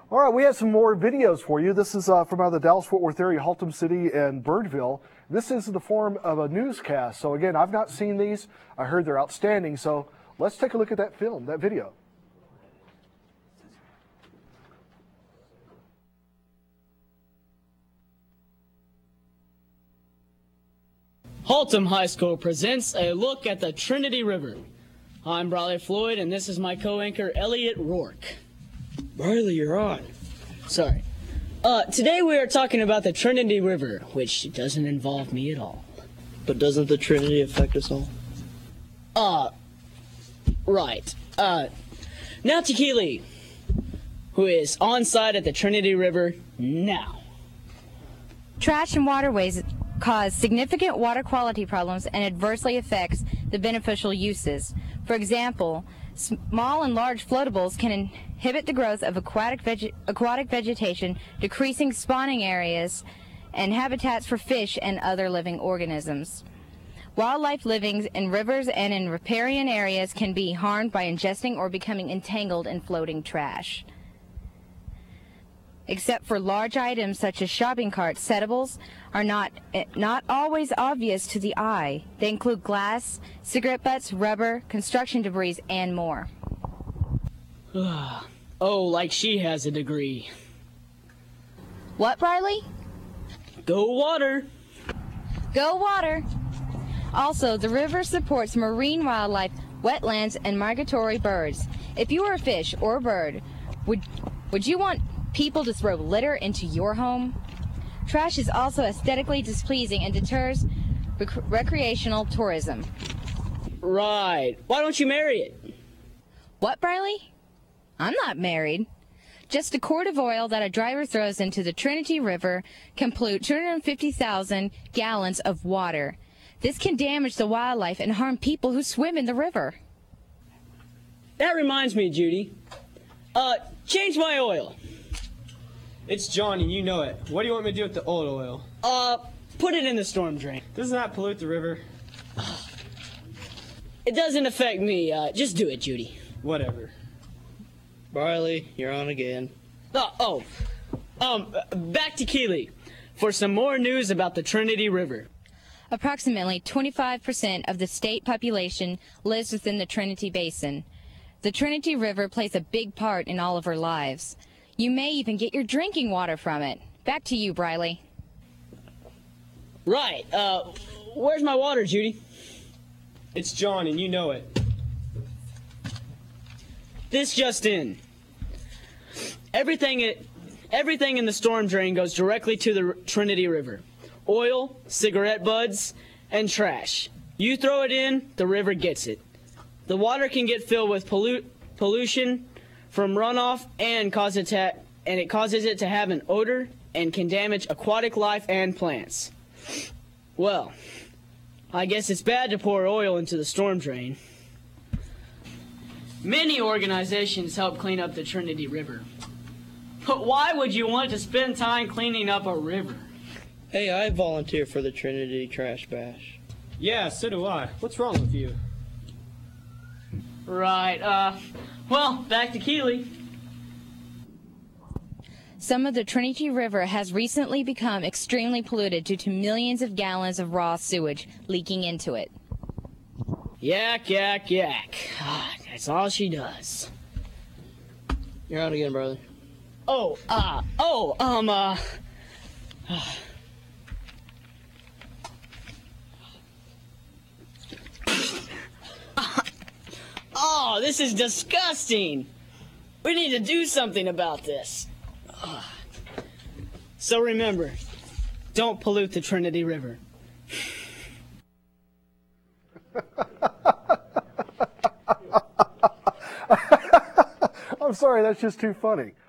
All right, we have some more videos for you. This is from out of the Dallas-Fort Worth area, Haltom City and Birdville. This is in the form of a newscast. So again, I've not seen these. I heard they're outstanding. So let's take a look at that film, that video. Haltom High School presents a look at the Trinity River. I'm Briley Floyd, and this is my co-anchor, Elliot Rourke. Riley, you're on. Sorry. Today we are talking about the Trinity River, which doesn't involve me at all. But doesn't the Trinity affect us all? Right. Now to Keeley, who is on site at the Trinity River now. Trash and waterways cause significant water quality problems and adversely affects the beneficial uses. For example, small and large floatables can inhibit the growth of aquatic vegetation, decreasing spawning areas and habitats for fish and other living organisms. Wildlife living in rivers and in riparian areas can be harmed by ingesting or becoming entangled in floating trash. Except for large items such as shopping carts, settables are not always obvious to the eye. They include glass, cigarette butts, rubber, construction debris, and more. Oh, like she has a degree. What, Briley? Go water! Go water! Also, the river supports marine wildlife, wetlands, and migratory birds. If you were a fish or a bird, would you want people to throw litter into your home? Trash is also aesthetically displeasing and deters recreational tourism. Right. Why don't you marry it? What, Briley? I'm not married. Just a quart of oil that a driver throws into the Trinity River can pollute 250,000 gallons of water. This can damage the wildlife and harm people who swim in the river. That reminds me, Judy. Change my oil. It's John, and you know it. What do you want me to do with the old oil? Put it in the storm drain. Doesn't that pollute the river? It doesn't affect me. Just do it, Judy. Whatever. Riley, you're on again. Back to Keeley for some more news about the Trinity River. Approximately 25% of the state population lives within the Trinity Basin. The Trinity River plays a big part in all of our lives. You may even get your drinking water from it. Back to you, Briley. Right. Where's my water, Judy? It's John, and you know it. This just in. Everything in the storm drain goes directly to the Trinity River. Oil, cigarette butts, and trash. You throw it in, the river gets it. The water can get filled with pollution from runoff and it causes it to have an odor and can damage aquatic life and plants. Well, I guess it's bad to pour oil into the storm drain. Many organizations help clean up the Trinity River. But why would you want to spend time cleaning up a river? Hey, I volunteer for the Trinity Trash Bash. Yeah, so do I. What's wrong with you? Right, well, back to Keeley. Some of the Trinity River has recently become extremely polluted due to millions of gallons of raw sewage leaking into it. Yak, yak, yak. That's all she does. You're on again, brother. Oh, this is disgusting. We need to do something about this. So remember, don't pollute the Trinity River. I'm sorry, that's just too funny.